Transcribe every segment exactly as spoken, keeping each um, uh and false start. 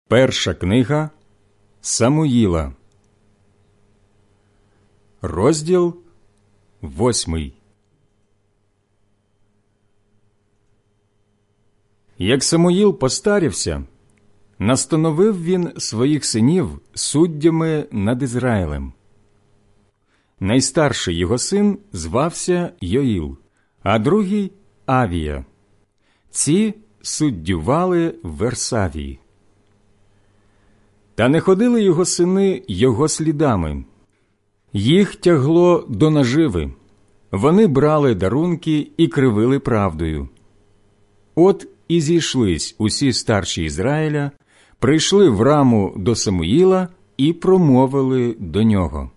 Перша книга Самуїла, розділ восьмий. Як Самуїл постарівся, настановив він своїх синів суддями над Ізраїлем. Найстарший його син звався Йоїл, а другий – Авія. Ці суддювали в Версавії. Та не ходили його сини його слідами. Їх тягло до наживи. Вони брали дарунки і кривили правдою. От і зійшлись усі старші Ізраїля, прийшли в Раму до Самуїла і промовили до нього: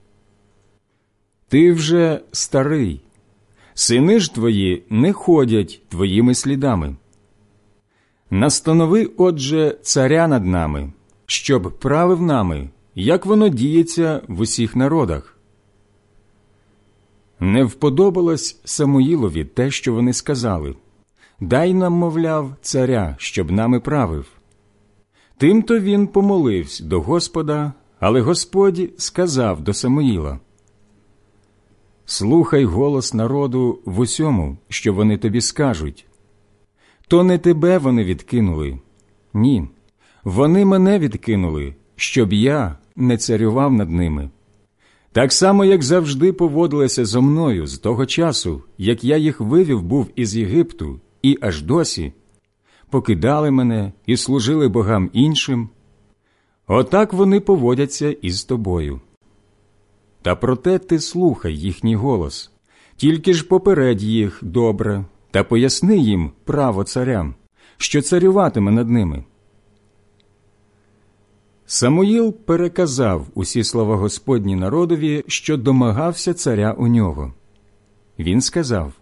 «Ти вже старий, сини ж твої не ходять твоїми слідами. Настанови, отже, царя над нами, щоб правив нами, як воно діється в усіх народах». Не вподобалось Самуїлові те, що вони сказали: «Дай нам, мовляв, царя, щоб нами правив». Тимто він помолився до Господа, але Господь сказав до Самуїла: «Слухай голос народу в усьому, що вони тобі скажуть. То не тебе вони відкинули. Ні, вони мене відкинули, щоб я не царював над ними. Так само, як завжди поводилися зо мною з того часу, як я їх вивів був із Єгипту, і аж досі. Покидали мене і служили богам іншим. Отак вони поводяться із тобою. Та проте ти слухай їхній голос, тільки ж попередь їх добре та поясни їм право царям, що царюватиме над ними». Самуїл переказав усі слова Господні народові, що домагався царя у нього. Він сказав: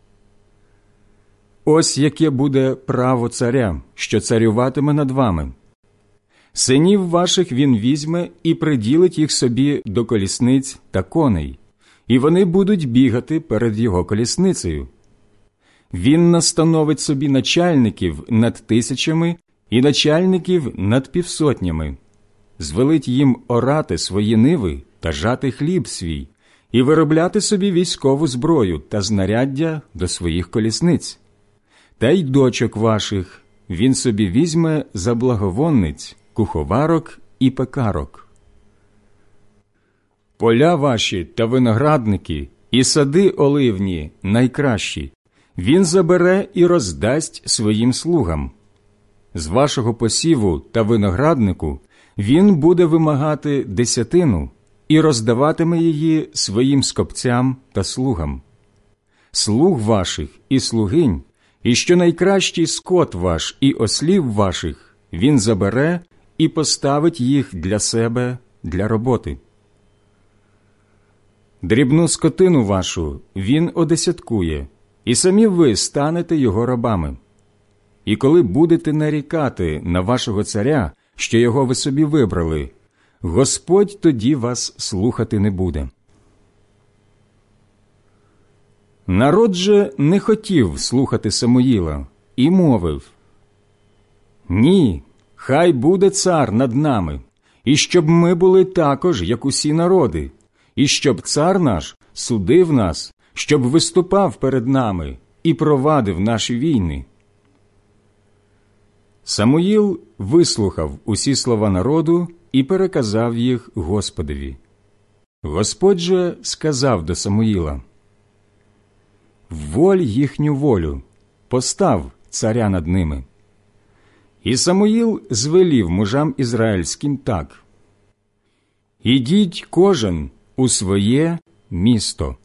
«Ось яке буде право царя, що царюватиме над вами. Синів ваших він візьме і приділить їх собі до колісниць та коней, і вони будуть бігати перед його колісницею. Він настановить собі начальників над тисячами і начальників над півсотнями, звелить їм орати свої ниви та жати хліб свій, і виробляти собі військову зброю та знаряддя до своїх колісниць. Та й дочок ваших він собі візьме за благовонниць, куховарок і пекарок. Поля ваші та виноградники і сади оливні найкращі він забере і роздасть своїм слугам. З вашого посіву та винограднику він буде вимагати десятину і роздаватиме її своїм скопцям та слугам. Слуг ваших і слугинь, і що найкращий скот ваш і ослів ваших він забере і поставить їх для себе для роботи. Дрібну скотину вашу він одесяткує, і самі ви станете його рабами. І коли будете нарікати на вашого царя, що його ви собі вибрали, Господь тоді вас слухати не буде». Народ же не хотів слухати Самуїла і мовив: «Ні, хай буде цар над нами, і щоб ми були також, як усі народи, і щоб цар наш судив нас, щоб виступав перед нами і провадив наші війни». Самуїл вислухав усі слова народу і переказав їх Господові. Господь же сказав до Самуїла: «Вволь їхню волю, постав царя над ними». І Самуїл звелів мужам ізраїльським так: «Ідіть кожен у своє місто».